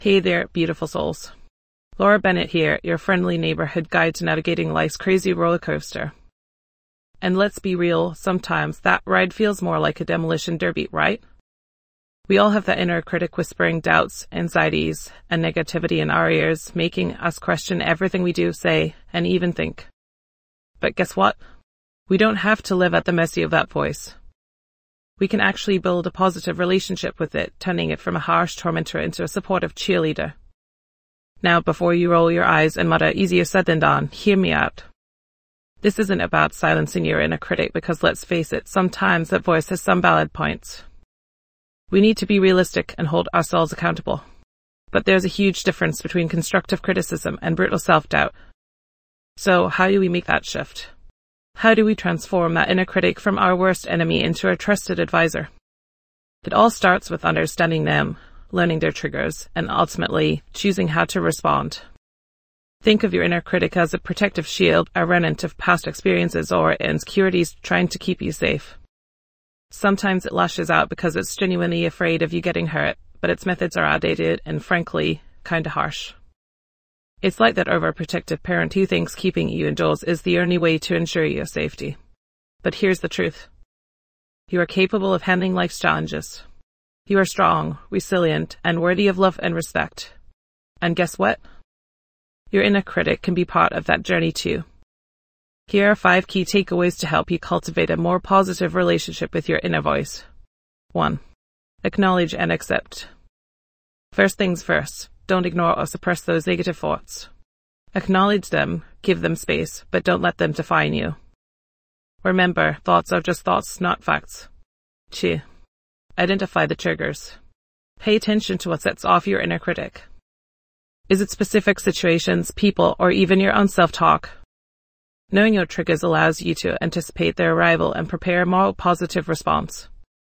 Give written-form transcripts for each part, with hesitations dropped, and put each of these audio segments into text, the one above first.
Hey there, beautiful souls. Laura Bennett here, your friendly neighborhood guide to navigating life's crazy roller coaster. And let's be real, sometimes that ride feels more like a demolition derby, right? We all have that inner critic whispering doubts, anxieties, and negativity in our ears, making us question everything we do, say, and even think. But guess what? We don't have to live at the mercy of that voice. We can actually build a positive relationship with it, turning it from a harsh tormentor into a supportive cheerleader. Now, before you roll your eyes and mutter, easier said than done, hear me out. This isn't about silencing your inner critic because, let's face it, sometimes that voice has some valid points. We need to be realistic and hold ourselves accountable. But there's a huge difference between constructive criticism and brutal self-doubt. So, how do we make that shift? How do we transform that inner critic from our worst enemy into a trusted advisor? It all starts with understanding them, learning their triggers, and ultimately choosing how to respond. Think of your inner critic as a protective shield, a remnant of past experiences or insecurities trying to keep you safe. Sometimes it lashes out because it's genuinely afraid of you getting hurt, but its methods are outdated and, frankly, kinda harsh. It's like that overprotective parent who thinks keeping you indoors is the only way to ensure your safety. But here's the truth. You are capable of handling life's challenges. You are strong, resilient, and worthy of love and respect. And guess what? Your inner critic can be part of that journey too. Here are 5 key takeaways to help you cultivate a more positive relationship with your inner voice. 1. Acknowledge and accept. First things first. Don't ignore or suppress those negative thoughts. Acknowledge them, give them space, but don't let them define you. Remember, thoughts are just thoughts, not facts. 2. Identify the triggers. Pay attention to what sets off your inner critic. Is it specific situations, people, or even your own self-talk? Knowing your triggers allows you to anticipate their arrival and prepare a more positive response.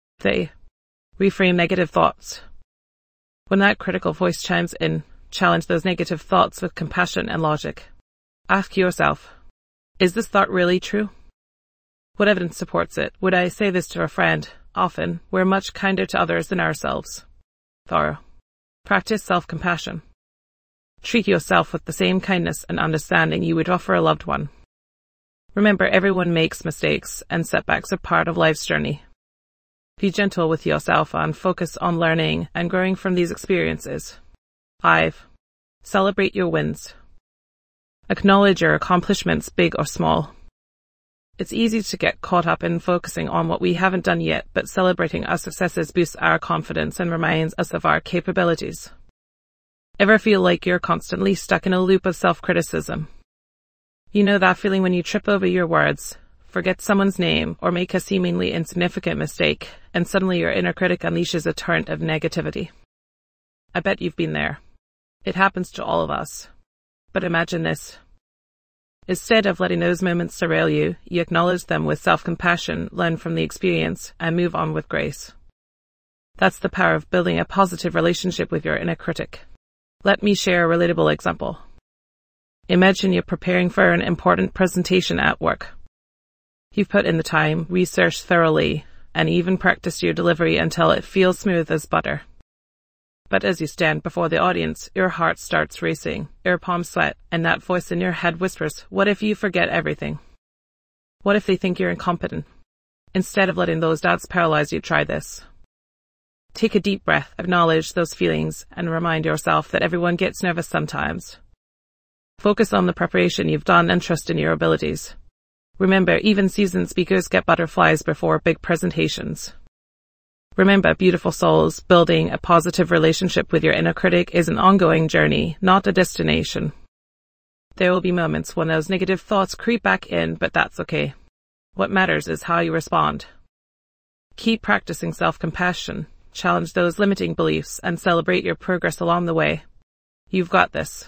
3. Reframe negative thoughts. When that critical voice chimes in, challenge those negative thoughts with compassion and logic. Ask yourself, is this thought really true? What evidence supports it? Would I say this to a friend? Often, we're much kinder to others than ourselves. Thorough. Practice self-compassion. Treat yourself with the same kindness and understanding you would offer a loved one. Remember, everyone makes mistakes, and setbacks are part of life's journey. Be gentle with yourself and focus on learning and growing from these experiences. 5. Celebrate your wins. Acknowledge your accomplishments, big or small. It's easy to get caught up in focusing on what we haven't done yet, but celebrating our successes boosts our confidence and reminds us of our capabilities. Ever feel like you're constantly stuck in a loop of self-criticism? You know that feeling when you trip over your words, forget someone's name, or make a seemingly insignificant mistake, and suddenly your inner critic unleashes a torrent of negativity. I bet you've been there. It happens to all of us. But imagine this. Instead of letting those moments derail you, you acknowledge them with self-compassion, learn from the experience, and move on with grace. That's the power of building a positive relationship with your inner critic. Let me share a relatable example. Imagine you're preparing for an important presentation at work. You've put in the time, researched thoroughly, and even practiced your delivery until it feels smooth as butter. But as you stand before the audience, your heart starts racing, your palms sweat, and that voice in your head whispers, what if you forget everything? What if they think you're incompetent? Instead of letting those doubts paralyze you, try this. Take a deep breath, acknowledge those feelings, and remind yourself that everyone gets nervous sometimes. Focus on the preparation you've done and trust in your abilities. Remember, even seasoned speakers get butterflies before big presentations. Remember, beautiful souls, building a positive relationship with your inner critic is an ongoing journey, not a destination. There will be moments when those negative thoughts creep back in, but that's okay. What matters is how you respond. Keep practicing self-compassion, challenge those limiting beliefs, and celebrate your progress along the way. You've got this.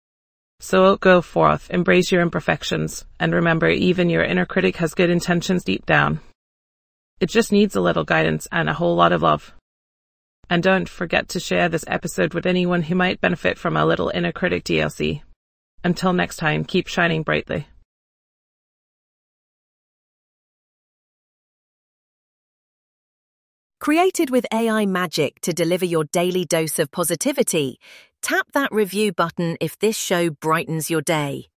So go forth, embrace your imperfections, and remember, even your inner critic has good intentions deep down. It just needs a little guidance and a whole lot of love. And don't forget to share this episode with anyone who might benefit from a little inner critic DLC. Until next time, keep shining brightly. Created with AI magic to deliver your daily dose of positivity, Tap that review button if this show brightens your day.